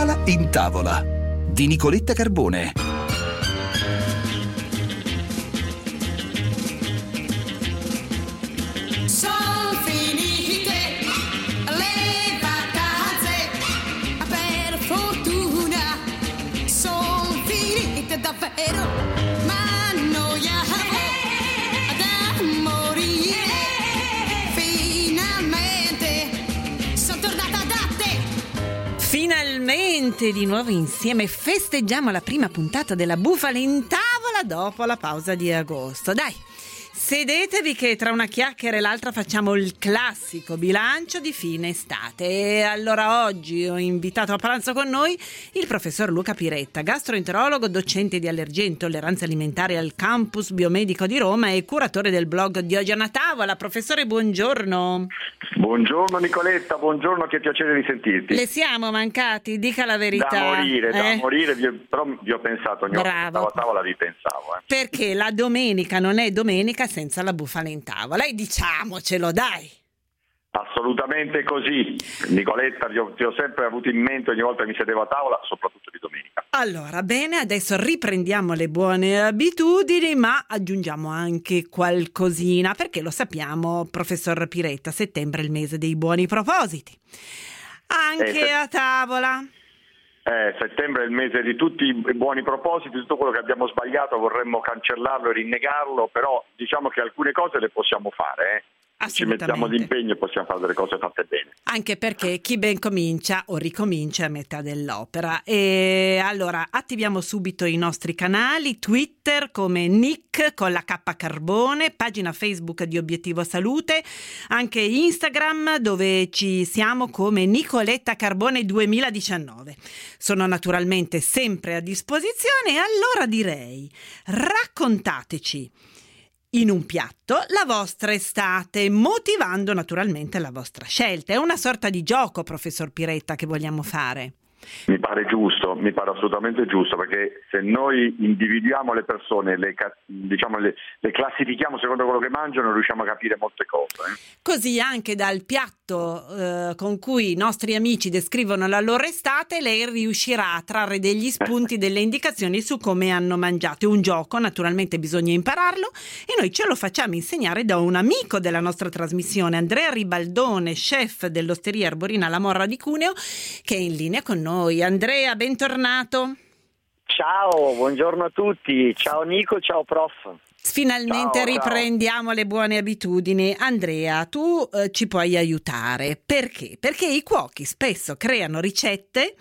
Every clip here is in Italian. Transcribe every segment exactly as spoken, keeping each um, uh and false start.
Bufala in tavola di Nicoletta Carbone. Son finite le vacanze, per fortuna son finite davvero, ma noiavo da morire. Finalmente son tornata da te. Finalmente di nuovo insieme festeggiamo la prima puntata della Bufala in tavola dopo la pausa di agosto. Dai, sedetevi che tra una chiacchiera e l'altra facciamo il classico bilancio di fine estate. E allora oggi ho invitato a pranzo con noi il professor Luca Piretta, gastroenterologo, docente di allergie e intolleranze alimentari al campus biomedico di Roma e curatore del blog Diogene a tavola. Professore, buongiorno. Buongiorno Nicoletta, buongiorno, che piacere di sentirti. Le siamo mancati, dica la verità. Da morire, eh? da morire, vi ho, però vi ho pensato, ogni volta che Bravo. stavo a tavola vi pensavo. Eh. Perché la domenica non è domenica senza la bufala in tavola, e diciamocelo, dai. Assolutamente così. Nicoletta, vi ho, ti ho sempre avuto in mente ogni volta che mi sedevo a tavola, soprattutto di domenica. Allora, bene, adesso riprendiamo le buone abitudini, ma aggiungiamo anche qualcosina, perché lo sappiamo, professor Piretta, settembre è il mese dei buoni propositi. Anche Eh, se- a tavola. Eh, settembre è il mese di tutti i buoni propositi, tutto quello che abbiamo sbagliato vorremmo cancellarlo e rinnegarlo, però diciamo che alcune cose le possiamo fare, eh. Ci mettiamo d'impegno e possiamo fare delle cose fatte bene. Anche perché chi ben comincia o ricomincia è a metà dell'opera. E allora attiviamo subito i nostri canali Twitter come Nick con la K Carbone, pagina Facebook di Obiettivo Salute, anche Instagram dove ci siamo come Nicoletta Carbone duemiladiciannove. Sono naturalmente sempre a disposizione e allora direi raccontateci in un piatto la vostra estate, motivando naturalmente la vostra scelta. È una sorta di gioco, professor Piretta, che vogliamo fare. Mi pare giusto, mi pare assolutamente giusto, perché se noi individuiamo le persone, le, ca- diciamo le, le classifichiamo secondo quello che mangiano, riusciamo a capire molte cose. Eh. Così anche dal piatto eh, con cui i nostri amici descrivono la loro estate, lei riuscirà a trarre degli spunti, delle indicazioni su come hanno mangiato. È un gioco, naturalmente bisogna impararlo e noi ce lo facciamo insegnare da un amico della nostra trasmissione, Andrea Ribaldone, chef dell'Osteria Arborina La Morra di Cuneo, che è in linea con noi. Andrea, bentornato. Ciao, buongiorno a tutti. Ciao Nico, ciao prof. Finalmente Ciao, riprendiamo ciao. le buone abitudini. Andrea, tu eh, ci puoi aiutare. Perché? Perché i cuochi spesso creano ricette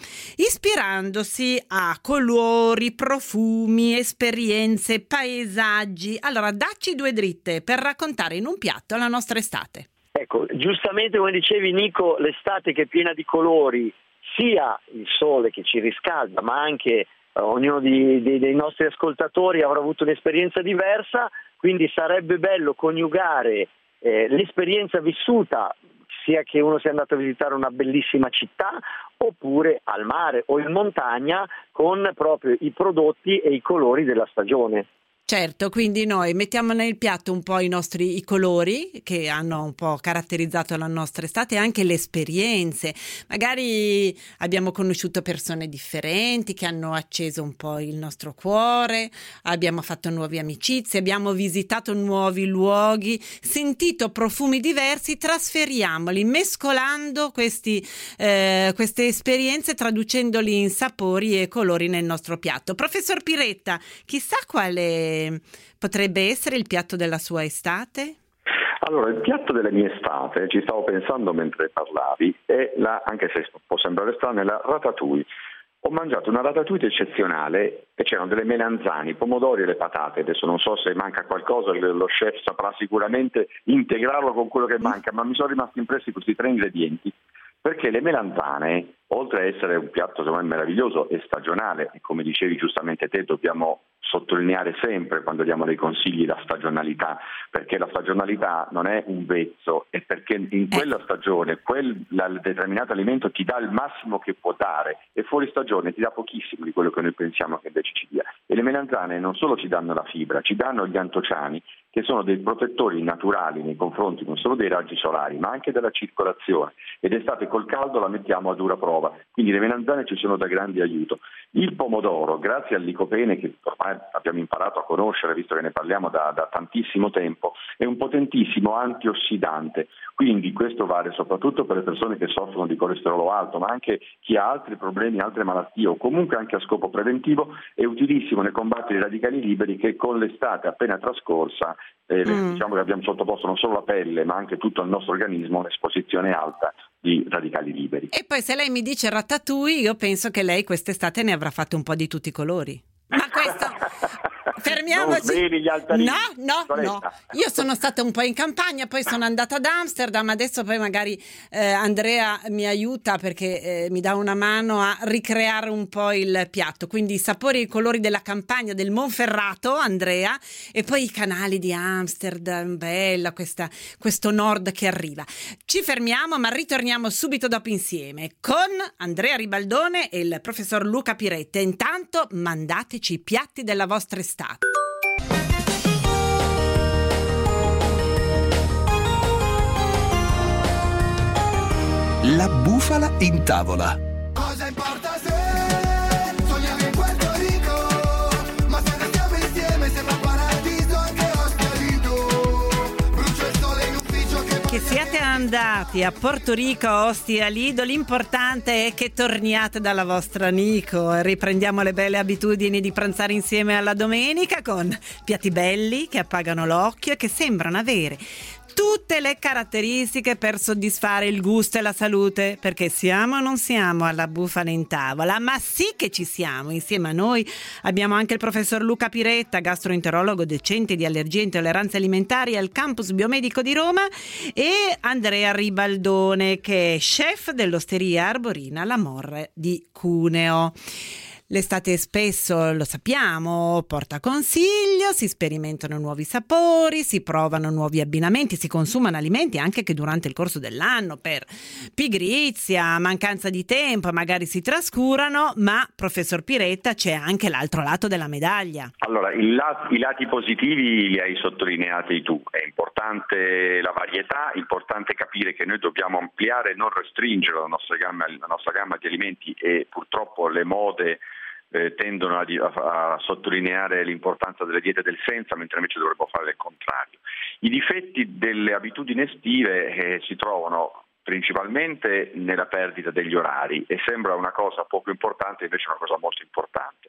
ispirandosi a colori, profumi, esperienze, paesaggi. Allora, dacci due dritte per raccontare in un piatto la nostra estate. Ecco, giustamente come dicevi Nico, l'estate che è piena di colori, sia il sole che ci riscalda, ma anche eh, ognuno di, di, dei nostri ascoltatori avrà avuto un'esperienza diversa, quindi sarebbe bello coniugare eh, l'esperienza vissuta, sia che uno sia andato a visitare una bellissima città oppure al mare o in montagna, con proprio i prodotti e i colori della stagione. Certo, quindi noi mettiamo nel piatto un po' i nostri i colori che hanno un po' caratterizzato la nostra estate e anche le esperienze. Magari abbiamo conosciuto persone differenti che hanno acceso un po' il nostro cuore, abbiamo fatto nuove amicizie, abbiamo visitato nuovi luoghi, sentito profumi diversi, trasferiamoli, mescolando questi, eh, queste esperienze, traducendoli in sapori e colori nel nostro piatto. Professor Piretta, chissà quale potrebbe essere il piatto della sua estate? Allora, il piatto della mia estate, ci stavo pensando mentre parlavi, è la, anche se può sembrare strano, è la ratatouille. Ho mangiato una ratatouille eccezionale e c'erano delle melanzane, i pomodori e le patate. Adesso non so se manca qualcosa, lo chef saprà sicuramente integrarlo con quello che manca, ma mi sono rimasti impressi questi tre ingredienti, perché le melanzane, oltre a essere un piatto secondo me meraviglioso e stagionale, e come dicevi giustamente te, dobbiamo sottolineare sempre quando diamo dei consigli la stagionalità, perché la stagionalità non è un vezzo, è perché in quella stagione quel la, determinato alimento ti dà il massimo che può dare e fuori stagione ti dà pochissimo di quello che noi pensiamo che invece ci dia. E le melanzane non solo ci danno la fibra, ci danno gli antociani che sono dei protettori naturali nei confronti non solo dei raggi solari ma anche della circolazione, ed estate col caldo la mettiamo a dura prova, quindi le melanzane ci sono da grande aiuto. Il pomodoro, grazie al licopene che ormai abbiamo imparato a conoscere visto che ne parliamo da, da tantissimo tempo, è un potentissimo antiossidante, quindi questo vale soprattutto per le persone che soffrono di colesterolo alto, ma anche chi ha altri problemi, altre malattie o comunque anche a scopo preventivo, è utilissimo nel combattere i radicali liberi che con l'estate appena trascorsa eh, mm. diciamo che abbiamo sottoposto non solo la pelle ma anche tutto il nostro organismo a un'esposizione alta di radicali liberi. E poi se lei mi dice ratatouille, io penso che lei quest'estate ne avrà fatto un po' di tutti i colori. Ma questo... Fermiamoci. Gli altarini, no, no, no. Io sono stata un po' in campagna, poi sono andata ad Amsterdam, adesso poi magari eh, Andrea mi aiuta perché eh, mi dà una mano a ricreare un po' il piatto. Quindi i sapori e i colori della campagna del Monferrato, Andrea, e poi i canali di Amsterdam, bella questa, questo nord che arriva. Ci fermiamo, ma ritorniamo subito dopo insieme con Andrea Ribaldone e il professor Luca Piretta. Intanto mandateci i piatti della vostra estate. La bufala in tavola. Cosa importa se sogniamo in Puerto Rico, ma se restiamo insieme sembra un paradiso anche Ostia Lido. Brucio il sole in ufficio che... Che siate andati a Porto Rico, Ostia Lido, l'importante è che torniate dalla vostra Nico e riprendiamo le belle abitudini di pranzare insieme alla domenica con piatti belli che appagano l'occhio e che sembrano avere tutte le caratteristiche per soddisfare il gusto e la salute, perché siamo o non siamo alla bufala in tavola, ma sì che ci siamo. Insieme a noi abbiamo anche il professor Luca Piretta, gastroenterologo docente di allergie e intolleranze alimentari al campus biomedico di Roma, e Andrea Ribaldone che è chef dell'osteria arborina La Morre di Cuneo. L'estate spesso, lo sappiamo, porta consiglio, si sperimentano nuovi sapori, si provano nuovi abbinamenti, si consumano alimenti anche che durante il corso dell'anno per pigrizia, mancanza di tempo, magari si trascurano, ma professor Piretta c'è anche l'altro lato della medaglia. Allora, il la- i lati positivi li hai sottolineati tu, è importante la varietà, è importante capire che noi dobbiamo ampliare e non restringere la nostra gamma, la nostra gamma di alimenti, e purtroppo le mode Eh, tendono a, a, a sottolineare l'importanza delle diete del senza, mentre invece dovremmo fare il contrario. I difetti delle abitudini estive eh, si trovano principalmente nella perdita degli orari, e sembra una cosa poco importante, invece è una cosa molto importante.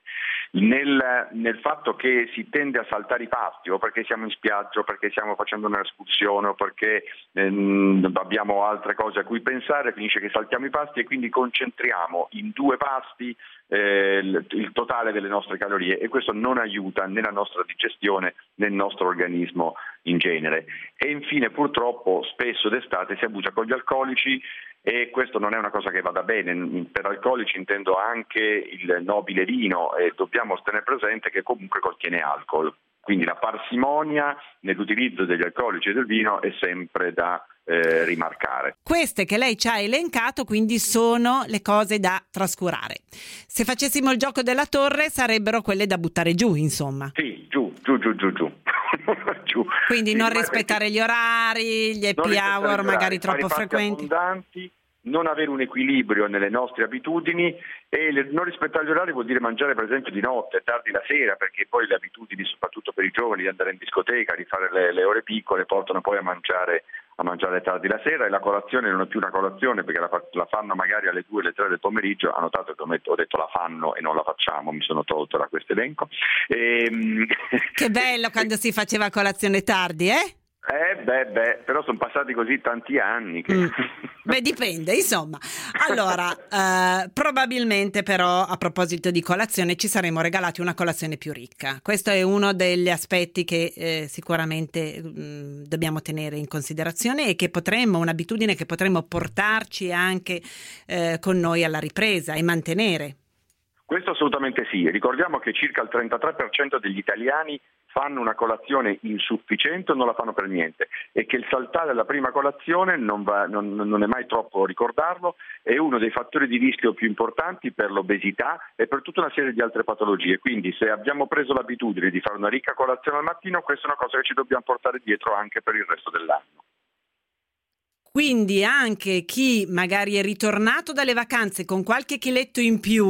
Nel, nel fatto che si tende a saltare i pasti, o perché siamo in spiaggia, o perché stiamo facendo un'escursione, o perché ehm, abbiamo altre cose a cui pensare, finisce che saltiamo i pasti e quindi concentriamo in due pasti eh, il, il totale delle nostre calorie, e questo non aiuta nella nostra digestione, nel nostro organismo in genere. E infine purtroppo spesso d'estate si abusa con gli alcolici, e questo non è una cosa che vada bene. Per alcolici intendo anche il nobile vino, e dobbiamo tenere presente che comunque contiene alcol, quindi la parsimonia nell'utilizzo degli alcolici e del vino è sempre da eh, rimarcare. Queste che lei ci ha elencato quindi sono le cose da trascurare. Se facessimo il gioco della torre sarebbero quelle da buttare giù, insomma. Sì, giù, giù, giù, giù, giù. giù. Quindi sì, non rispettare gli orari, gli happy hour magari troppo frequenti. Abbondanti, non avere un equilibrio nelle nostre abitudini, e non rispettare gli orari vuol dire mangiare per esempio di notte, tardi la sera, perché poi le abitudini, soprattutto per i giovani, di andare in discoteca, di fare le, le ore piccole, portano poi a mangiare a mangiare tardi la sera, e la colazione non è più una colazione perché la, la fanno magari alle due, alle tre del pomeriggio. Ha notato che ho, metto, ho detto la fanno e non la facciamo, mi sono tolto da questo elenco. E, che bello quando si faceva colazione tardi, eh? Eh beh, beh, però sono passati così tanti anni che... Mm. Beh, dipende, insomma. Allora, eh, probabilmente però a proposito di colazione ci saremmo regalati una colazione più ricca. Questo è uno degli aspetti che eh, sicuramente mh, dobbiamo tenere in considerazione, e che potremmo, un'abitudine che potremmo portarci anche eh, con noi alla ripresa e mantenere. Questo assolutamente sì. Ricordiamo che circa il trentatré per cento degli italiani fanno una colazione insufficiente o non la fanno per niente, e che il saltare la prima colazione non, va, non, non è mai troppo ricordarlo, è uno dei fattori di rischio più importanti per l'obesità e per tutta una serie di altre patologie. Quindi se abbiamo preso l'abitudine di fare una ricca colazione al mattino, questa è una cosa che ci dobbiamo portare dietro anche per il resto dell'anno. Quindi anche chi magari è ritornato dalle vacanze con qualche chiletto in più,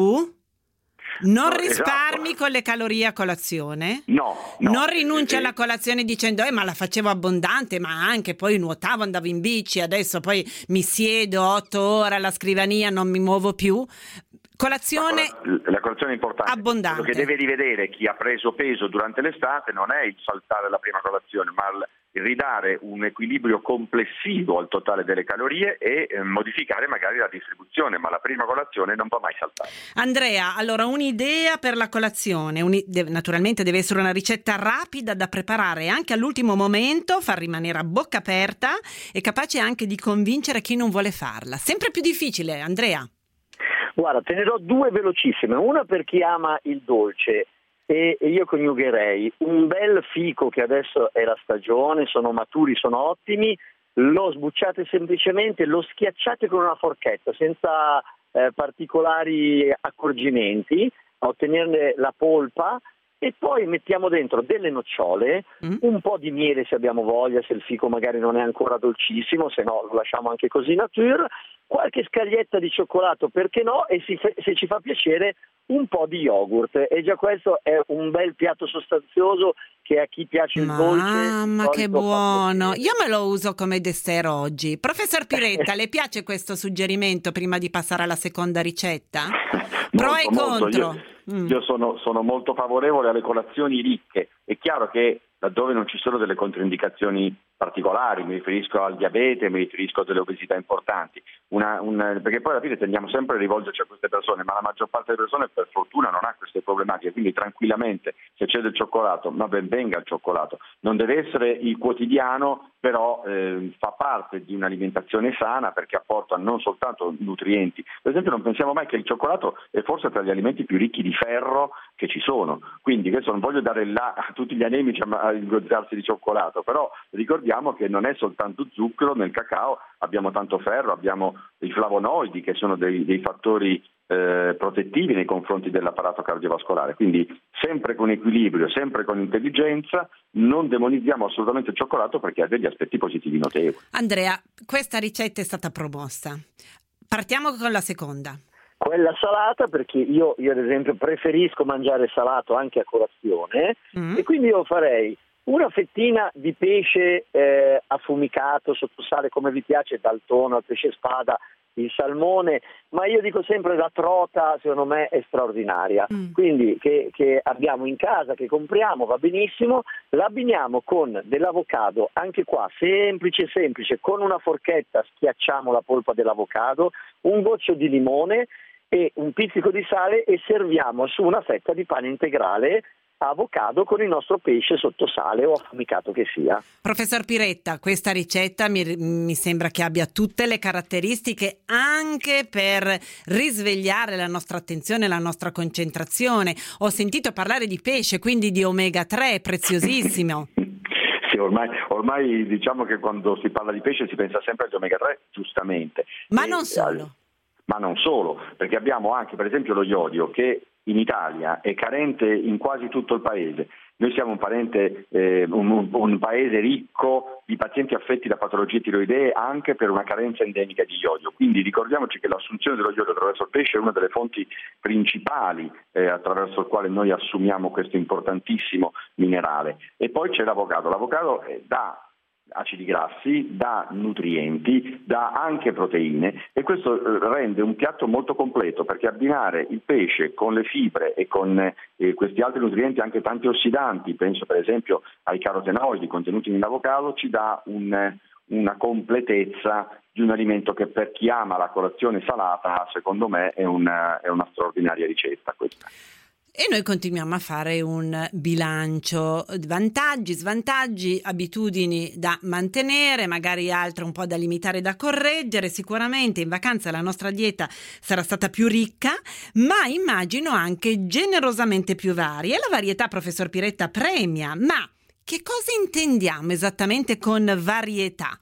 non No, risparmi esatto. con le calorie a colazione? No, no. Non rinunci Eh, alla colazione dicendo eh ma la facevo abbondante, ma anche poi nuotavo, andavo in bici, adesso poi mi siedo otto ore alla scrivania, non mi muovo più. Colazione La, cola- la colazione è importante. abbondante. Quello che deve rivedere chi ha preso peso durante l'estate non è il saltare la prima colazione, ma il il ridare un equilibrio complessivo al totale delle calorie e eh, modificare magari la distribuzione, ma la prima colazione non va mai saltare. Andrea, allora un'idea per la colazione, Uni- de- naturalmente deve essere una ricetta rapida da preparare anche all'ultimo momento, far rimanere a bocca aperta e capace anche di convincere chi non vuole farla. Sempre più difficile, Andrea. Guarda, te ne do due velocissime, una per chi ama il dolce. E io coniugherei un bel fico, che adesso è la stagione, sono maturi, sono ottimi, lo sbucciate semplicemente, lo schiacciate con una forchetta senza eh, particolari accorgimenti, a ottenerne la polpa, e poi mettiamo dentro delle nocciole, Mm. un po' di miele se abbiamo voglia, se il fico magari non è ancora dolcissimo, se no lo lasciamo anche così nature, qualche scaglietta di cioccolato, perché no, e si fa- se ci fa piacere un po' di yogurt, e già questo è un bel piatto sostanzioso che a chi piace il dolce Mamma di che solito fa buono, piacere. io me lo uso come dessert oggi. Professor Piretta, le piace questo suggerimento prima di passare alla seconda ricetta? Pro Molto, e molto. contro. Io, Mm. io sono, sono molto favorevole alle colazioni ricche. È chiaro che laddove non ci sono delle controindicazioni particolari, mi riferisco al diabete, mi riferisco a delle obesità importanti, una, un, perché poi alla fine tendiamo sempre a rivolgerci a queste persone, ma la maggior parte delle persone per fortuna non ha queste problematiche, quindi tranquillamente se c'è del cioccolato, ma ben venga il cioccolato, non deve essere il quotidiano, però eh, fa parte di un'alimentazione sana perché apporta non soltanto nutrienti. Per esempio non pensiamo mai che il cioccolato è forse tra gli alimenti più ricchi di ferro che ci sono, quindi questo non voglio dare là a tutti gli anemici a, a ingozzarsi di cioccolato, però ricordiamo che non è soltanto zucchero, nel cacao abbiamo tanto ferro, abbiamo i flavonoidi che sono dei, dei fattori eh, protettivi nei confronti dell'apparato cardiovascolare, quindi sempre con equilibrio, sempre con intelligenza, non demonizziamo assolutamente il cioccolato perché ha degli aspetti positivi notevoli. Andrea, questa ricetta è stata promossa. Partiamo con la seconda. Quella salata, perché io, io ad esempio preferisco mangiare salato anche a colazione, Mm. e quindi io farei una fettina di pesce eh, affumicato sotto sale, come vi piace, dal tonno al pesce spada, il salmone, ma io dico sempre la trota secondo me è straordinaria, Mm. quindi che, che abbiamo in casa, che compriamo, va benissimo, l'abbiniamo con dell'avocado, anche qua semplice semplice, con una forchetta schiacciamo la polpa dell'avocado, un goccio di limone e un pizzico di sale, e serviamo su una fetta di pane integrale avocado con il nostro pesce sotto sale o affumicato che sia. Professor Piretta, questa ricetta mi, mi sembra che abbia tutte le caratteristiche anche per risvegliare la nostra attenzione, la nostra concentrazione. Ho sentito parlare di pesce, quindi di omega tre, preziosissimo. Sì, ormai, ormai diciamo che quando si parla di pesce si pensa sempre agli omega tre, giustamente. Ma E- non solo. Ma non solo, perché abbiamo anche per esempio lo iodio che in Italia è carente in quasi tutto il paese. Noi siamo un, parente, eh, un, un paese ricco di pazienti affetti da patologie tiroidee anche per una carenza endemica di iodio. Quindi ricordiamoci che l'assunzione dello iodio attraverso il pesce è una delle fonti principali eh, attraverso il quale noi assumiamo questo importantissimo minerale. E poi c'è l'avocado. L'avocado eh, dà acidi grassi, dà nutrienti, dà anche proteine, e questo rende un piatto molto completo, perché abbinare il pesce con le fibre e con eh, questi altri nutrienti, anche tanti ossidanti, penso per esempio ai carotenoidi contenuti nell'avocado, ci dà un, una completezza di un alimento che per chi ama la colazione salata secondo me è una, è una straordinaria ricetta questa. E noi continuiamo a fare un bilancio, vantaggi, svantaggi, abitudini da mantenere, magari altre un po' da limitare e da correggere. Sicuramente in vacanza la nostra dieta sarà stata più ricca, ma immagino anche generosamente più varia. E la varietà, professor Piretta, premia, ma che cosa intendiamo esattamente con varietà?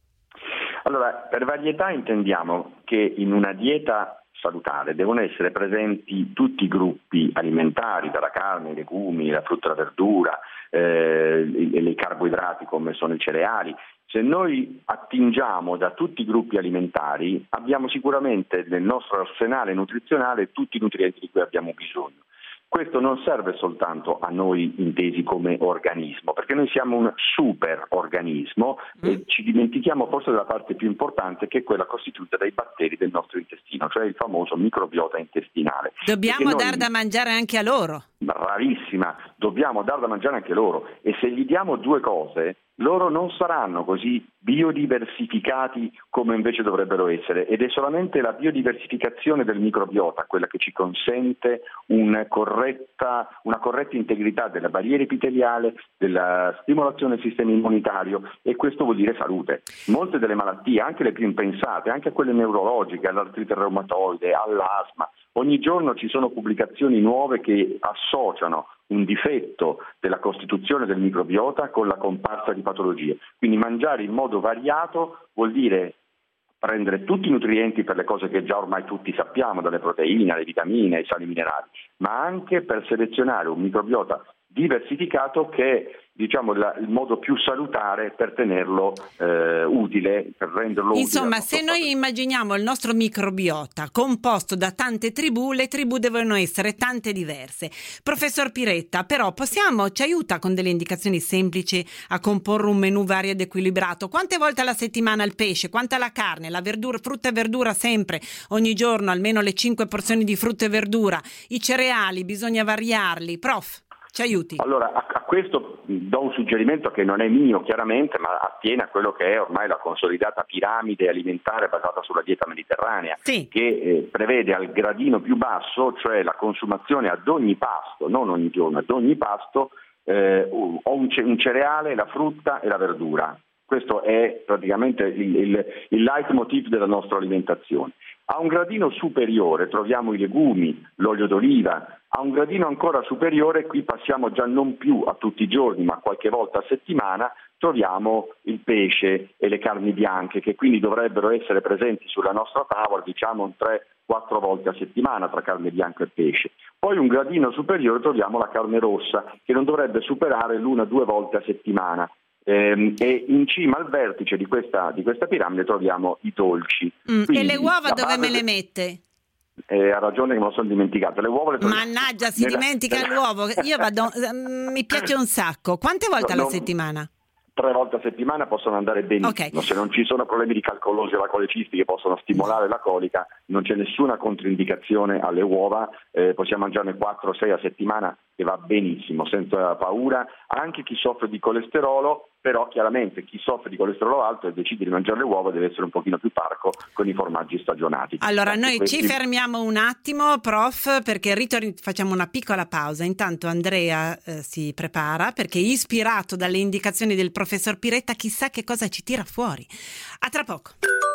Allora, per varietà intendiamo che in una dieta salutare devono essere presenti tutti i gruppi alimentari, dalla carne, i legumi, la frutta e la verdura, eh, i, i carboidrati come sono i cereali. Se noi attingiamo da tutti i gruppi alimentari, abbiamo sicuramente nel nostro arsenale nutrizionale tutti i nutrienti di cui abbiamo bisogno. Questo non serve soltanto a noi intesi come organismo, perché noi siamo un super organismo mm. e ci dimentichiamo forse della parte più importante, che è quella costituita dai batteri del nostro intestino, cioè il famoso microbiota intestinale. Dobbiamo noi, dar da mangiare anche a loro. Bravissima, dobbiamo dar da mangiare anche loro, e se gli diamo due cose, loro non saranno così biodiversificati come invece dovrebbero essere, ed è solamente la biodiversificazione del microbiota quella che ci consente una corretta, una corretta integrità della barriera epiteliale, della stimolazione del sistema immunitario, e questo vuol dire salute. Molte delle malattie, anche le più impensate, anche quelle neurologiche, all'artrite reumatoide, all'asma, ogni giorno ci sono pubblicazioni nuove che associano un difetto della costituzione del microbiota con la comparsa di patologie. Quindi mangiare in modo variato vuol dire prendere tutti i nutrienti per le cose che già ormai tutti sappiamo, dalle proteine, alle vitamine, ai sali minerali, ma anche per selezionare un microbiota diversificato che è, diciamo, la, il modo più salutare per tenerlo eh, utile, per renderlo utile. Insomma, se noi immaginiamo il nostro microbiota composto da tante tribù, le tribù devono essere tante diverse. Professor Piretta, però possiamo, ci aiuta con delle indicazioni semplici a comporre un menù vario ed equilibrato? Quante volte alla settimana il pesce, quanta la carne, la verdura, frutta e verdura sempre, ogni giorno almeno le cinque porzioni di frutta e verdura, i cereali bisogna variarli, prof? Ci aiuti. Allora, a, a questo do un suggerimento che non è mio chiaramente, ma attiene a quello che è ormai la consolidata piramide alimentare basata sulla dieta mediterranea, sì. che eh, prevede al gradino più basso, cioè la consumazione ad ogni pasto, non ogni giorno, ad ogni pasto, eh, un, un cereale, la frutta e la verdura. Questo è praticamente il, il, il leitmotiv della nostra alimentazione. A un gradino superiore troviamo i legumi, l'olio d'oliva. A un gradino ancora superiore, qui passiamo già non più a tutti i giorni, ma qualche volta a settimana, troviamo il pesce e le carni bianche, che quindi dovrebbero essere presenti sulla nostra tavola, diciamo tre quattro volte a settimana tra carne bianca e pesce. Poi un gradino superiore troviamo la carne rossa, che non dovrebbe superare l'una due volte a settimana. Ehm, e in cima al vertice di questa, di questa piramide troviamo i dolci. Mm, Quindi, e le uova dove me le de... mette? Eh, ha ragione che me lo sono dimenticato. Le uova le troviamo... Mannaggia, si nella... dimentica l'uovo. Io vado, mi piace un sacco. Quante volte no, alla no, settimana? Tre volte a settimana possono andare benissimo. Okay. Se non ci sono problemi di calcolosi o la colecisti che possono stimolare la colica, non c'è nessuna controindicazione alle uova. Eh, possiamo mangiarne quattro o sei a settimana, che va benissimo, senza paura. Anche chi soffre di colesterolo, però chiaramente chi soffre di colesterolo alto e decide di mangiare le uova deve essere un pochino più parco con i formaggi stagionati. Allora Anche noi questi... ci fermiamo un attimo, prof, perché ritorni, facciamo una piccola pausa. Intanto Andrea eh, si prepara, perché ispirato dalle indicazioni del professor Piretta chissà che cosa ci tira fuori. A tra poco.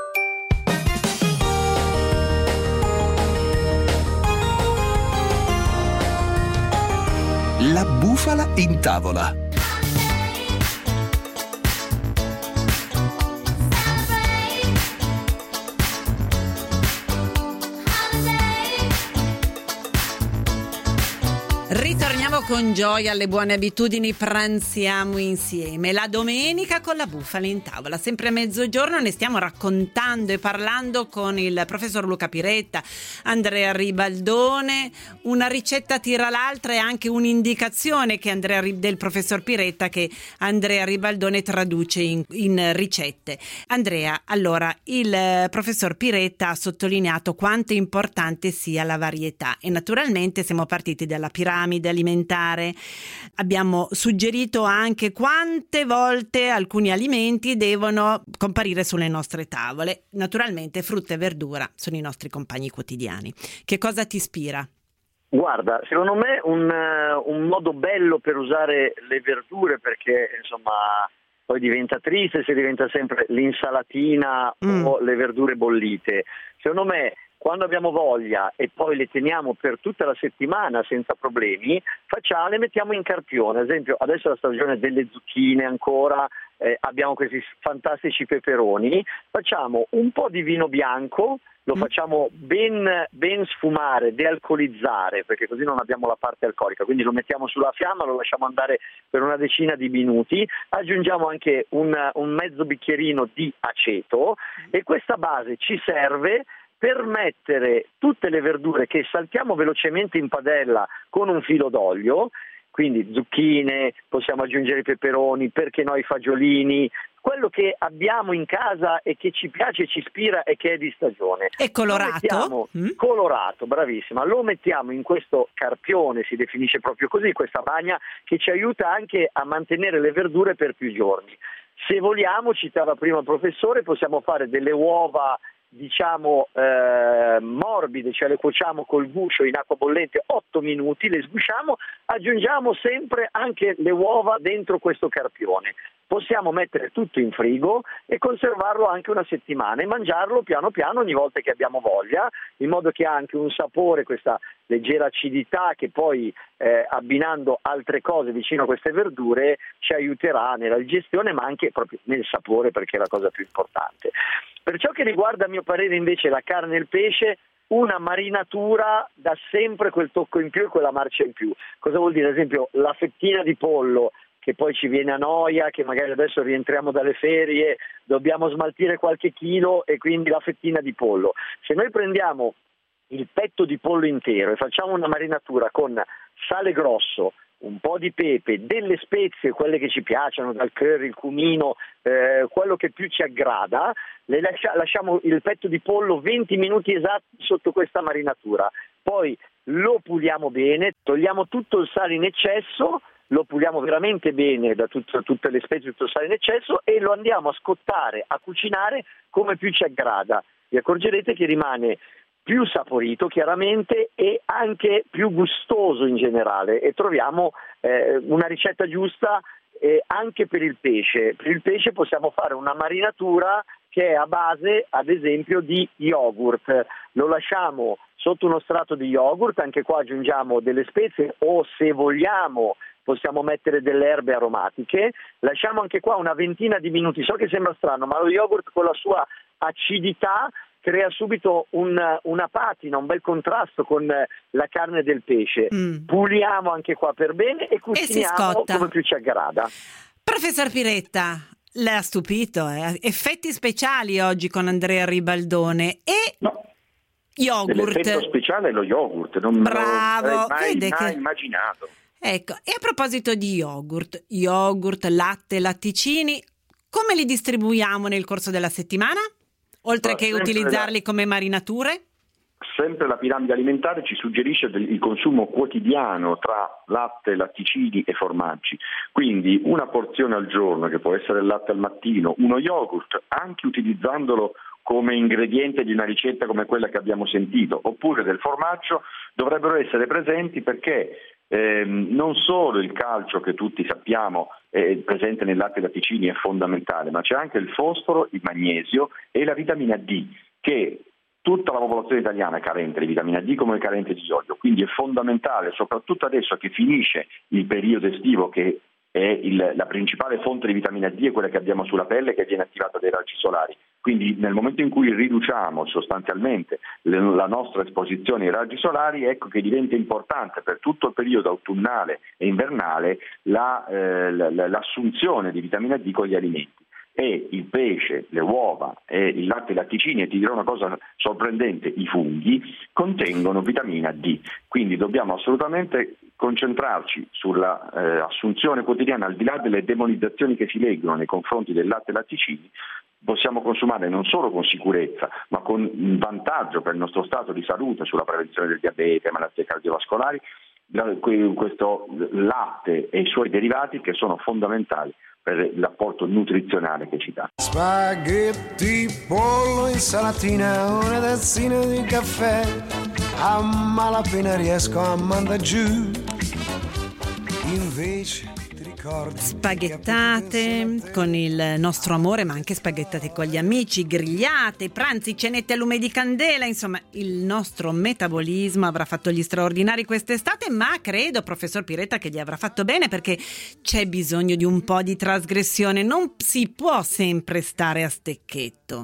La bufala in tavola. Ritorniamo con gioia alle buone abitudini, pranziamo insieme la domenica con la bufala in tavola, sempre a mezzogiorno. Ne stiamo raccontando e parlando con il professor Luca Piretta, Andrea Ribaldone. Una ricetta tira l'altra e anche un'indicazione che Andrea, del professor Piretta, che Andrea Ribaldone traduce in, in ricette. Andrea, allora il professor Piretta ha sottolineato quanto importante sia la varietà e naturalmente siamo partiti dalla piramide alimentare. Abbiamo suggerito anche quante volte alcuni alimenti devono comparire sulle nostre tavole. Naturalmente frutta e verdura sono i nostri compagni quotidiani. Che cosa ti ispira? Guarda, secondo me un, un modo bello per usare le verdure, perché insomma poi diventa triste se diventa sempre l'insalatina mm. o le verdure bollite. Secondo me, quando abbiamo voglia e poi le teniamo per tutta la settimana senza problemi, facciamo, le mettiamo in carpione. Ad esempio, adesso è la stagione delle zucchine ancora, eh, abbiamo questi fantastici peperoni, facciamo un po' di vino bianco, lo facciamo ben, ben sfumare, dealcolizzare, perché così non abbiamo la parte alcolica, quindi lo mettiamo sulla fiamma, lo lasciamo andare per una decina di minuti, aggiungiamo anche un, un mezzo bicchierino di aceto e questa base ci serve per mettere tutte le verdure che saltiamo velocemente in padella con un filo d'olio, quindi zucchine, possiamo aggiungere i peperoni, perché no i fagiolini, quello che abbiamo in casa e che ci piace, ci ispira e che è di stagione. È colorato? Mettiamo, mm? Colorato, bravissima. Lo mettiamo in questo carpione, si definisce proprio così, questa bagna, che ci aiuta anche a mantenere le verdure per più giorni. Se vogliamo, citava prima il professore, possiamo fare delle uova diciamo eh, morbide, cioè le cuociamo col guscio in acqua bollente otto minuti, le sgusciamo, aggiungiamo sempre anche le uova dentro questo carpione. Possiamo mettere tutto in frigo e conservarlo anche una settimana e mangiarlo piano piano ogni volta che abbiamo voglia, in modo che ha anche un sapore, questa leggera acidità che poi eh, abbinando altre cose vicino a queste verdure ci aiuterà nella digestione ma anche proprio nel sapore, perché è la cosa più importante. Per ciò che riguarda a mio parere invece la carne e il pesce, una marinatura dà sempre quel tocco in più e quella marcia in più. Cosa vuol dire? Ad esempio la fettina di pollo che poi ci viene a noia, che magari adesso rientriamo dalle ferie, dobbiamo smaltire qualche chilo e quindi la fettina di pollo. Se noi prendiamo il petto di pollo intero e facciamo una marinatura con sale grosso, un po' di pepe, delle spezie, quelle che ci piacciono, dal curry, il cumino, eh, quello che più ci aggrada, le lascia, lasciamo il petto di pollo venti minuti esatti sotto questa marinatura, poi lo puliamo bene, togliamo tutto il sale in eccesso, lo puliamo veramente bene da tutto, tutte le spezie, tutto il sale in eccesso e lo andiamo a scottare, a cucinare come più ci aggrada. Vi accorgerete che rimane più saporito chiaramente e anche più gustoso in generale e troviamo eh, una ricetta giusta eh, anche per il pesce. Per il pesce possiamo fare una marinatura che è a base ad esempio di yogurt, lo lasciamo sotto uno strato di yogurt, anche qua aggiungiamo delle spezie o se vogliamo possiamo mettere delle erbe aromatiche, lasciamo anche qua una ventina di minuti, so che sembra strano ma lo yogurt con la sua acidità crea subito un, una patina, un bel contrasto con la carne del pesce. Mm. Puliamo anche qua per bene e cuciniamo come più ci aggrada. Professor Piretta, lei ha stupito, eh? Effetti speciali oggi con Andrea Ribaldone e no. Yogurt. L'effetto speciale è lo yogurt, non Bravo, me lo avrei mai, vede mai che... immaginato. Ecco, e a proposito di yogurt, yogurt, latte, latticini, come li distribuiamo nel corso della settimana? Oltre Ma che utilizzarli la, come marinature? Sempre la piramide alimentare ci suggerisce del, il consumo quotidiano tra latte, latticini e formaggi. Quindi una porzione al giorno, che può essere il latte al mattino, uno yogurt, anche utilizzandolo come ingrediente di una ricetta come quella che abbiamo sentito, oppure del formaggio, dovrebbero essere presenti perché eh, non solo il calcio che tutti sappiamo è presente nel latte e latticini è fondamentale, ma c'è anche il fosforo, il magnesio e la vitamina D, che tutta la popolazione italiana è carente di vitamina D come è carente di iodio, quindi è fondamentale, soprattutto adesso che finisce il periodo estivo, che è il, la principale fonte di vitamina D è quella che abbiamo sulla pelle, che viene attivata dai raggi solari. Quindi nel momento in cui riduciamo sostanzialmente le, la nostra esposizione ai raggi solari, ecco che diventa importante per tutto il periodo autunnale e invernale la, eh, l'assunzione di vitamina D con gli alimenti. E il pesce, le uova e il latte e i latticini, e ti dirò una cosa sorprendente, i funghi contengono vitamina D, quindi dobbiamo assolutamente concentrarci sulla eh, assunzione quotidiana, al di là delle demonizzazioni che si leggono nei confronti del latte e latticini. Possiamo consumare non solo con sicurezza, ma con un vantaggio per il nostro stato di salute sulla prevenzione del diabete e malattie cardiovascolari, questo latte e i suoi derivati che sono fondamentali per l'apporto nutrizionale che ci dà. Spaghetti, pollo, insalatina, una tazzina di caffè. a malapena riesco a mandare giù, invece ti ricordi Spaghettate con il nostro amore, ma anche spaghettate con gli amici, grigliate, pranzi, cenette a lume di candela, insomma il nostro metabolismo avrà fatto gli straordinari quest'estate, ma credo, professor Piretta, che gli avrà fatto bene, perché c'è bisogno di un po' di trasgressione, non si può sempre stare a stecchetto.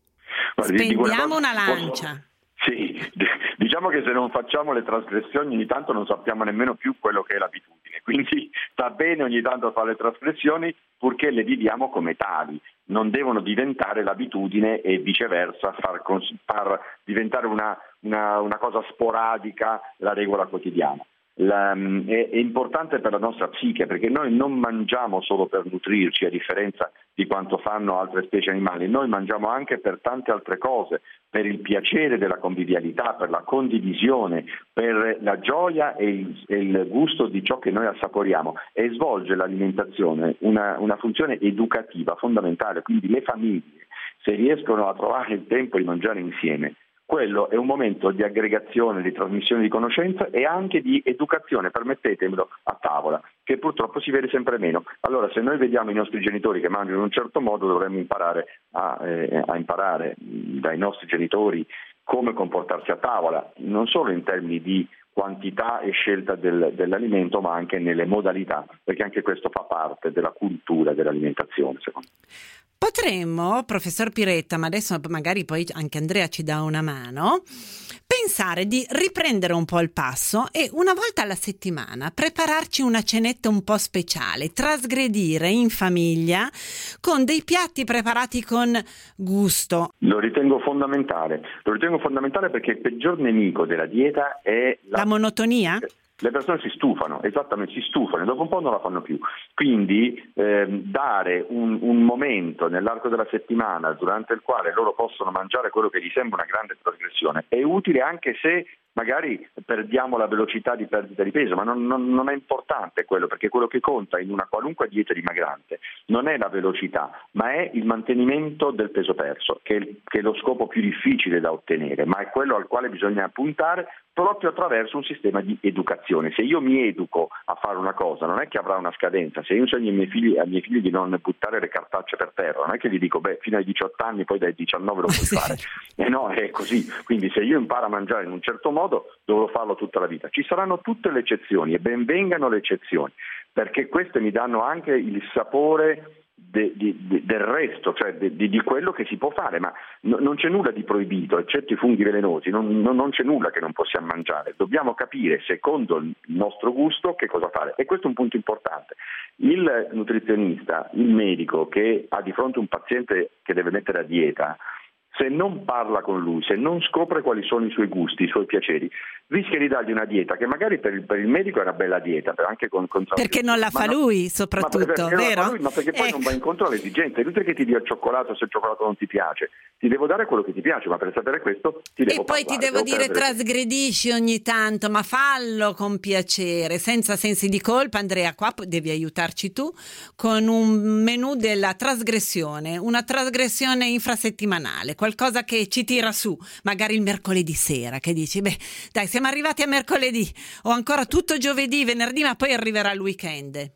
Spendiamo una lancia. Sì, diciamo che se non facciamo le trasgressioni ogni tanto non sappiamo nemmeno più quello che è l'abitudine, quindi sta bene ogni tanto fare le trasgressioni purché le viviamo come tali, non devono diventare l'abitudine e viceversa far, cons- far diventare una, una, una cosa sporadica la regola quotidiana. La, è, è importante per la nostra psiche, perché noi non mangiamo solo per nutrirci, a differenza di quanto fanno altre specie animali, noi mangiamo anche per tante altre cose, per il piacere della convivialità, per la condivisione, per la gioia e il, e il gusto di ciò che noi assaporiamo, e svolge l'alimentazione una, una funzione educativa fondamentale. Quindi le famiglie, se riescono a trovare il tempo di mangiare insieme, quello è un momento di aggregazione, di trasmissione di conoscenza e anche di educazione, permettetemelo, a tavola, che purtroppo si vede sempre meno. Allora, se noi vediamo i nostri genitori che mangiano in un certo modo, dovremmo imparare a, eh, a imparare dai nostri genitori come comportarsi a tavola, non solo in termini di quantità e scelta del, dell'alimento, ma anche nelle modalità, perché anche questo fa parte della cultura dell'alimentazione, secondo me. Potremmo, professor Piretta, ma adesso magari poi anche Andrea ci dà una mano, pensare di riprendere un po' il passo e una volta alla settimana prepararci una cenetta un po' speciale, trasgredire in famiglia con dei piatti preparati con gusto. Lo ritengo fondamentale, lo ritengo fondamentale perché il peggior nemico della dieta è la, la monotonia? Le persone si stufano, esattamente, si stufano e dopo un po' non la fanno più. Quindi ehm, dare un, un momento nell'arco della settimana durante il quale loro possono mangiare quello che gli sembra una grande trasgressione è utile, anche se magari perdiamo la velocità di perdita di peso, ma non, non, non è importante quello, perché quello che conta in una qualunque dieta dimagrante non è la velocità, ma è il mantenimento del peso perso, che è, che è lo scopo più difficile da ottenere, ma è quello al quale bisogna puntare proprio attraverso un sistema di educazione. Se io mi educo a fare una cosa, non è che avrà una scadenza. Se io insegno ai miei figli, ai miei figli di non buttare le cartacce per terra, non è che gli dico, beh, fino ai diciotto anni, poi dai diciannove lo puoi fare. E no, è così. Quindi se io imparo a mangiare in un certo modo, dovrò farlo tutta la vita. Ci saranno tutte le eccezioni e ben vengano le eccezioni, perché queste mi danno anche il sapore De, di, de, del resto, cioè de, di, di quello che si può fare, ma no, non c'è nulla di proibito, eccetto i funghi velenosi, non, non, non c'è nulla che non possiamo mangiare, dobbiamo capire secondo il nostro gusto che cosa fare, e questo è un punto importante. Il nutrizionista, il medico che ha di fronte un paziente che deve mettere a dieta, se non parla con lui, se non scopre quali sono i suoi gusti, i suoi piaceri, rischia di dargli una dieta che magari per il, per il medico è una bella dieta, per anche con, con perché non la fa no, lui soprattutto, ma perché, vero? Non la fa lui, ma perché poi ecco. non va incontro alle esigenze. È inutile che ti dia il cioccolato se il cioccolato non ti piace, ti devo dare quello che ti piace, ma per sapere questo ti devo e poi parlare, ti devo devo dire perdere. trasgredisci ogni tanto, ma fallo con piacere, senza sensi di colpa. Andrea, qua devi aiutarci tu con un menù della trasgressione, una trasgressione infrasettimanale, qualcosa che ci tira su, magari il mercoledì sera, che dici, beh, dai, siamo arrivati a mercoledì, o ancora tutto giovedì, venerdì, ma poi arriverà il weekend.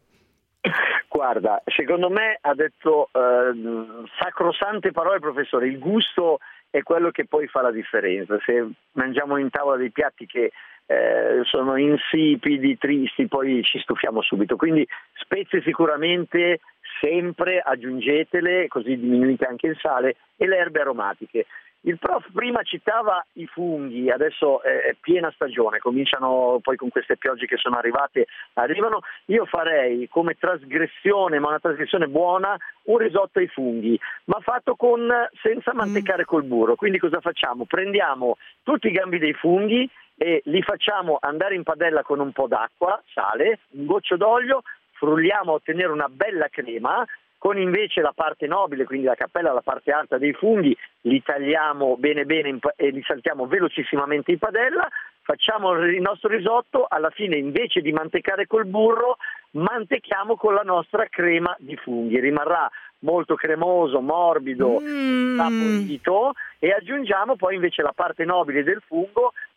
Guarda, secondo me ha detto eh, sacrosante parole, professore. Il gusto è quello che poi fa la differenza. Se mangiamo in tavola dei piatti che eh, sono insipidi, tristi, poi ci stufiamo subito. Quindi spezie sicuramente sempre aggiungetele, così diminuite anche il sale, e le erbe aromatiche. Il prof prima citava i funghi, adesso è piena stagione, cominciano poi con queste piogge che sono arrivate, arrivano. Io farei come trasgressione, ma una trasgressione buona, un risotto ai funghi, ma fatto con senza mantecare col burro. Quindi cosa facciamo? Prendiamo tutti i gambi dei funghi e li facciamo andare in padella con un po' d'acqua, sale, un goccio d'olio, frulliamo a ottenere una bella crema. Con invece la parte nobile, quindi la cappella, la parte alta dei funghi, li tagliamo bene bene e li saltiamo velocissimamente in padella, facciamo il nostro risotto, alla fine invece di mantecare col burro, mantechiamo con la nostra crema di funghi, rimarrà molto cremoso, morbido, Mm. saporito, e aggiungiamo poi invece la parte nobile del fungo,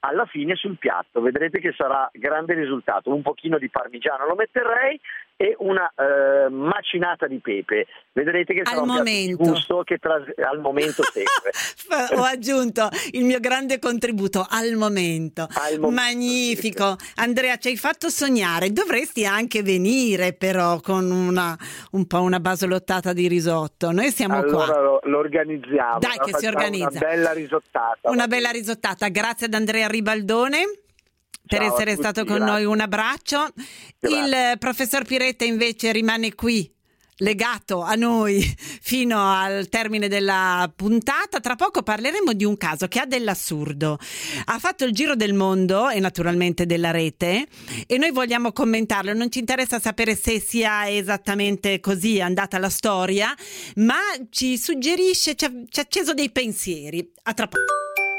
alla fine sul piatto. Vedrete che sarà grande risultato. Un pochino di parmigiano lo metterei e una eh, macinata di pepe. Vedrete che sarà Al un piatto di momento. gusto che tras- al momento sempre. Ho aggiunto il mio grande contributo al momento. Al momento, Magnifico. Andrea, ci hai fatto sognare. Dovresti anche venire però con una un po' una basolottata di risotto. Noi siamo Allora qua. lo, lo organizziamo. Dai no? che si Facciamo organizza. Una bella risottata. Una bella risottata. Grazie ad Andrea Ribaldone per Ciao a essere tutti, stato con grazie. noi. Un abbraccio. Grazie. Il eh, professor Piretta invece rimane qui, legato a noi fino al termine della puntata. Tra poco parleremo di un caso che ha dell'assurdo. Ha fatto il giro del mondo e naturalmente della rete e noi vogliamo commentarlo. Non ci interessa sapere se sia esattamente così andata la storia, ma ci suggerisce, ci ha, ci ha acceso dei pensieri. A tra poco.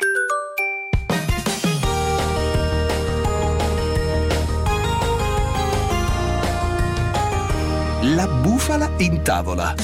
La bufala in tavola.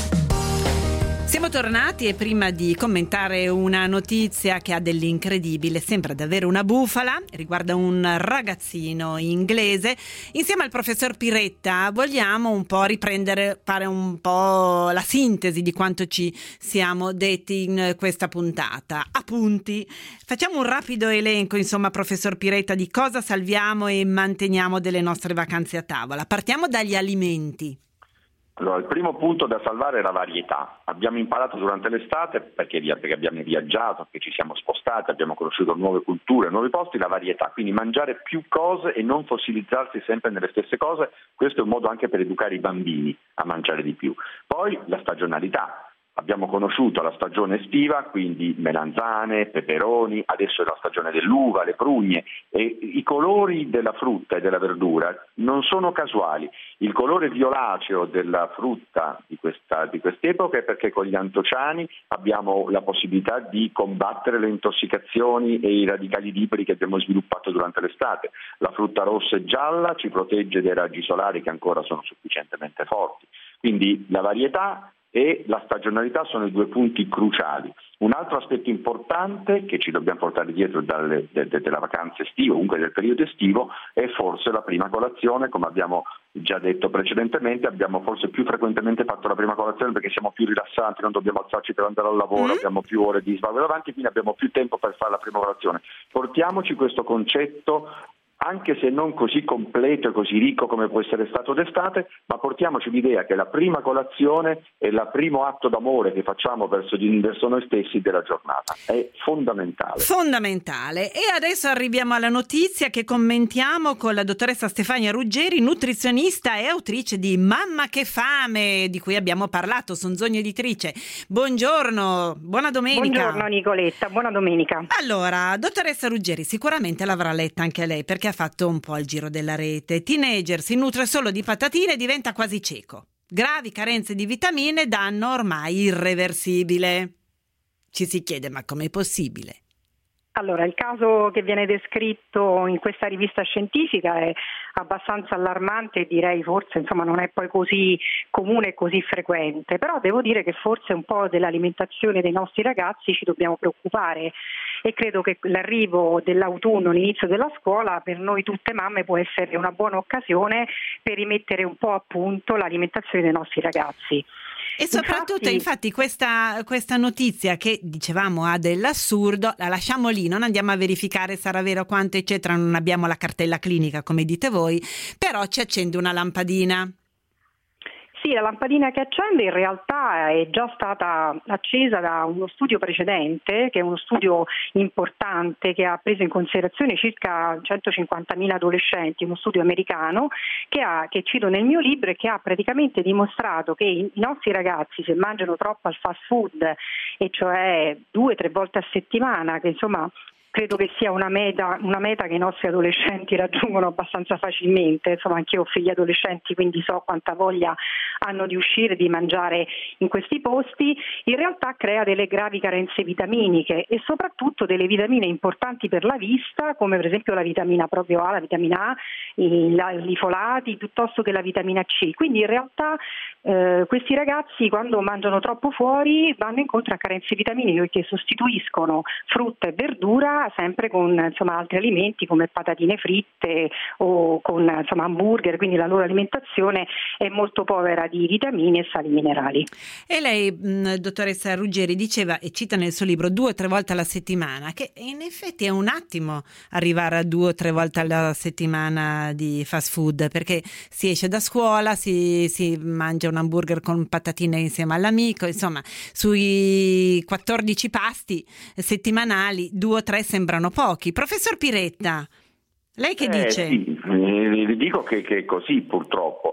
Siamo tornati e prima di commentare una notizia che ha dell'incredibile, sembra davvero una bufala, riguarda un ragazzino inglese, insieme al professor Piretta vogliamo un po' riprendere, fare un po' la sintesi di quanto ci siamo detti in questa puntata. Appunti, facciamo un rapido elenco, insomma, professor Piretta, di cosa salviamo e manteniamo delle nostre vacanze a tavola. Partiamo dagli alimenti. Allora, il primo punto da salvare è la varietà. Abbiamo imparato durante l'estate, perché, via- perché abbiamo viaggiato, perché ci siamo spostati, abbiamo conosciuto nuove culture, nuovi posti, la varietà. Quindi mangiare più cose e non fossilizzarsi sempre nelle stesse cose, questo è un modo anche per educare i bambini a mangiare di più. Poi la stagionalità. Abbiamo conosciuto la stagione estiva, quindi melanzane, peperoni, adesso è la stagione dell'uva, le prugne, e i colori della frutta e della verdura non sono casuali. Il colore violaceo della frutta di questa di quest'epoca è perché con gli antociani abbiamo la possibilità di combattere le intossicazioni e i radicali liberi che abbiamo sviluppato durante l'estate. La frutta rossa e gialla ci protegge dai raggi solari che ancora sono sufficientemente forti. Quindi la varietà e la stagionalità sono i due punti cruciali. Un altro aspetto importante che ci dobbiamo portare dietro dalle, de, de, della vacanza estiva, comunque del periodo estivo, è forse la prima colazione. Come abbiamo già detto precedentemente, abbiamo forse più frequentemente fatto la prima colazione perché siamo più rilassanti, non dobbiamo alzarci per andare al lavoro, Mm. abbiamo più ore di svago davanti, quindi abbiamo più tempo per fare la prima colazione. Portiamoci questo concetto, anche se non così completo e così ricco come può essere stato d'estate, ma portiamoci l'idea che la prima colazione è il primo atto d'amore che facciamo verso, di, verso noi stessi della giornata. È fondamentale. Fondamentale. E adesso arriviamo alla notizia che commentiamo con la dottoressa Stefania Ruggeri, nutrizionista e autrice di Mamma che fame, di cui abbiamo parlato, Sonzogno editrice. Buongiorno, buona domenica. Buongiorno Nicoletta, buona domenica. Allora, dottoressa Ruggeri, sicuramente l'avrà letta anche lei perché ha fatto un po' il giro della rete. Teenager si nutre solo di patatine e diventa quasi cieco. Gravi carenze di vitamine, danno ormai irreversibile. Ci si chiede, ma com'è possibile? Allora, il caso che viene descritto in questa rivista scientifica è abbastanza allarmante e direi forse insomma non è poi così comune e così frequente, però devo dire che forse un po' dell'alimentazione dei nostri ragazzi ci dobbiamo preoccupare e credo che l'arrivo dell'autunno, l'inizio della scuola, per noi tutte mamme può essere una buona occasione per rimettere un po' a punto l'alimentazione dei nostri ragazzi. E soprattutto, infatti, Infatti- questa, questa notizia che dicevamo ha dell'assurdo, la lasciamo lì, non andiamo a verificare se sarà vero quanto eccetera, non abbiamo la cartella clinica come dite voi, però ci accende una lampadina. Sì, la lampadina che accende in realtà è già stata accesa da uno studio precedente, che è uno studio importante che ha preso in considerazione circa centocinquantamila adolescenti, uno studio americano che, ha, che cito nel mio libro e che ha praticamente dimostrato che i, i nostri ragazzi, se mangiano troppo al fast food, e cioè due o tre volte a settimana, che insomma credo che sia una meta, una meta che i nostri adolescenti raggiungono abbastanza facilmente. Insomma, anch'io ho figli adolescenti, quindi so quanta voglia hanno di uscire, di mangiare in questi posti. In realtà crea delle gravi carenze vitaminiche e soprattutto delle vitamine importanti per la vista, come per esempio la vitamina proprio A, la vitamina A, i, la, i folati, piuttosto che la vitamina C. Quindi in realtà eh, questi ragazzi, quando mangiano troppo fuori, vanno incontro a carenze vitaminiche perché sostituiscono frutta e verdura frutta, sempre con insomma altri alimenti come patatine fritte o con insomma hamburger, quindi la loro alimentazione è molto povera di vitamine e sali minerali. E lei, mh, dottoressa Ruggeri, diceva e cita nel suo libro due o tre volte alla settimana, che in effetti è un attimo arrivare a due o tre volte alla settimana di fast food, perché si esce da scuola, si, si mangia un hamburger con patatine insieme all'amico, insomma sui quattordici pasti settimanali due o tre sembrano pochi. Professor Piretta, lei che eh, dice? Sì, vi dico che, che è così purtroppo.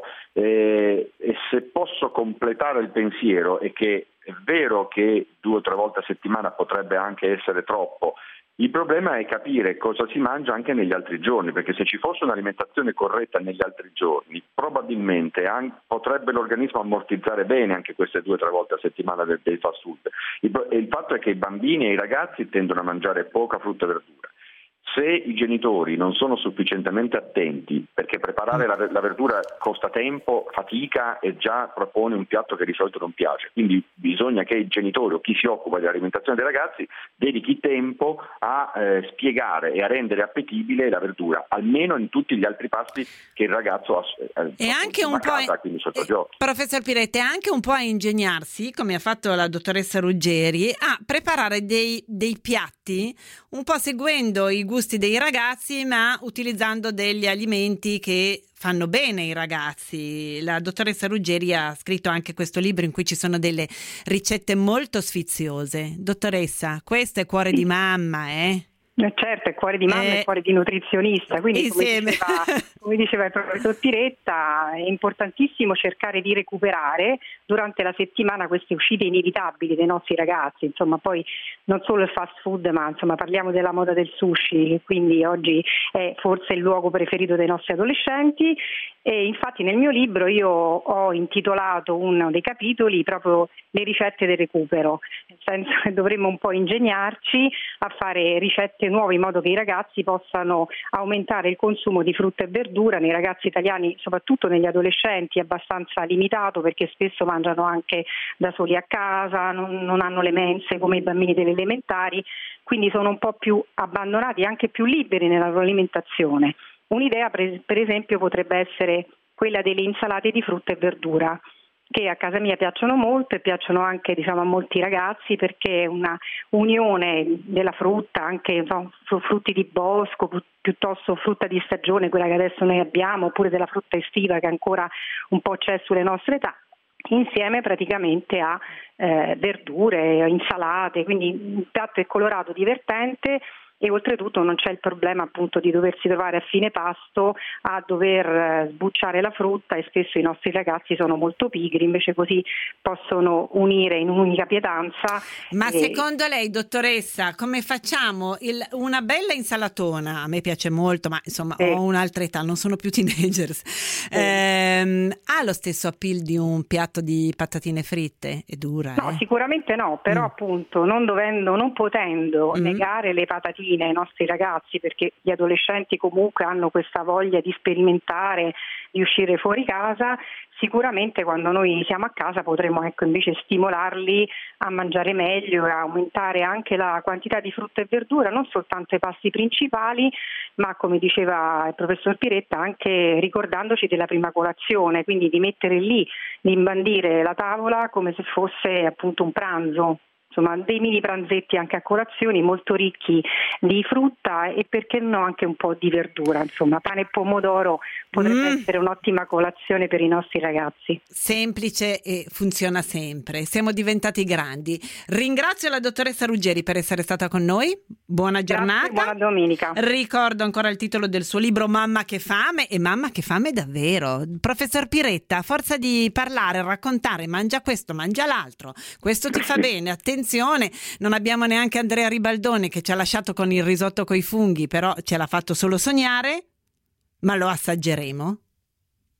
Eh, e se posso completare il pensiero è che è vero che due o tre volte a settimana potrebbe anche essere troppo. Il problema è capire cosa si mangia anche negli altri giorni, perché se ci fosse un'alimentazione corretta negli altri giorni, probabilmente anche, potrebbe l'organismo ammortizzare bene anche queste due o tre volte a settimana del, del fast food. Il, il fatto è che i bambini e i ragazzi tendono a mangiare poca frutta e verdura. Se i genitori non sono sufficientemente attenti, perché preparare la, la verdura costa tempo, fatica e già propone un piatto che di solito non piace, quindi bisogna che il genitore o chi si occupa dell'alimentazione dei ragazzi dedichi tempo a eh, spiegare e a rendere appetibile la verdura, almeno in tutti gli altri pasti che il ragazzo ha eh, e anche un casa, po' quindi sotto gli occhi. Professor Piretta, è anche un po' a ingegnarsi, come ha fatto la dottoressa Ruggeri, a preparare dei, dei piatti un po' seguendo i gusti dei ragazzi, ma utilizzando degli alimenti che fanno bene ai ragazzi. La dottoressa Ruggeri ha scritto anche questo libro in cui ci sono delle ricette molto sfiziose. Dottoressa, questo è cuore di mamma, eh? Certo, è cuore di mamma eh, e cuore di nutrizionista, quindi come insieme. diceva, come diceva il professor Piretta, è importantissimo cercare di recuperare durante la settimana queste uscite inevitabili dei nostri ragazzi, insomma poi non solo il fast food, ma insomma parliamo della moda del sushi, che quindi oggi è forse il luogo preferito dei nostri adolescenti, e infatti nel mio libro io ho intitolato uno dei capitoli proprio le ricette del recupero, nel senso che dovremmo un po' ingegnarci a fare ricette nuove in modo che i ragazzi possano aumentare il consumo di frutta e verdura. Nei ragazzi italiani, soprattutto negli adolescenti, è abbastanza limitato perché spesso mangiano anche da soli a casa, non, non hanno le mense come i bambini delle elementari, quindi sono un po' più abbandonati, anche più liberi nella loro alimentazione. Un'idea per, per esempio potrebbe essere quella delle insalate di frutta e verdura, che a casa mia piacciono molto e piacciono anche diciamo a molti ragazzi, perché è una unione della frutta, anche no, frutti di bosco piuttosto frutta di stagione, quella che adesso noi abbiamo, oppure della frutta estiva che ancora un po' c'è sulle nostre età, insieme praticamente a eh, verdure, insalate, quindi un piatto è colorato, divertente. E oltretutto non c'è il problema appunto di doversi trovare a fine pasto a dover sbucciare la frutta, e spesso i nostri ragazzi sono molto pigri, invece così possono unire in un'unica pietanza. Ma e... secondo lei, dottoressa, come facciamo? Il, una bella insalatona, a me piace molto, ma insomma sì. ho un'altra età, non sono più teenagers, sì. ehm, ha lo stesso appeal di un piatto di patatine fritte? È dura, No, eh? sicuramente no, però Mm. appunto non dovendo, non potendo Mm. negare le patatine ai nostri ragazzi, perché gli adolescenti comunque hanno questa voglia di sperimentare, di uscire fuori casa, sicuramente quando noi siamo a casa potremo ecco invece stimolarli a mangiare meglio e a aumentare anche la quantità di frutta e verdura, non soltanto ai pasti principali, ma come diceva il professor Piretta anche ricordandoci della prima colazione, quindi di mettere lì, di imbandire la tavola come se fosse appunto un pranzo. Insomma, dei mini pranzetti anche a colazioni molto ricchi di frutta e perché no anche un po' di verdura, insomma pane e pomodoro potrebbe Mm. essere un'ottima colazione per i nostri ragazzi. Semplice e funziona sempre. Siamo diventati grandi. Ringrazio la dottoressa Ruggeri per essere stata con noi. Buona giornata. Grazie, buona domenica. Ricordo ancora il titolo del suo libro Mamma che fame, e mamma che fame davvero. Professor Piretta, a forza di parlare, raccontare, mangia questo, mangia l'altro, questo ti fa bene, attenzione, non abbiamo neanche Andrea Ribaldoni che ci ha lasciato con il risotto coi funghi, però ce l'ha fatto solo sognare, ma lo assaggeremo.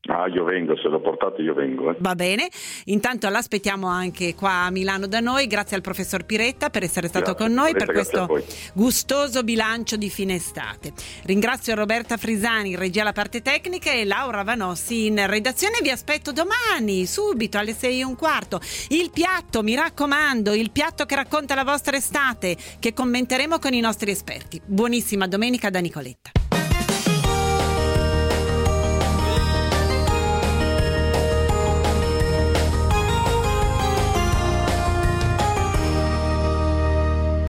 Ah, io vengo, se l'ho portato io vengo. Eh. Va bene, intanto l'aspettiamo anche qua a Milano da noi. Grazie al professor Piretta per essere stato Grazie, con noi Piretta, per questo gustoso bilancio di fine estate. Ringrazio Roberta Frisani in regia alla parte tecnica e Laura Vanossi in redazione. Vi aspetto domani subito alle sei e un quarto. Il piatto, mi raccomando, il piatto che racconta la vostra estate, che commenteremo con i nostri esperti. Buonissima domenica da Nicoletta.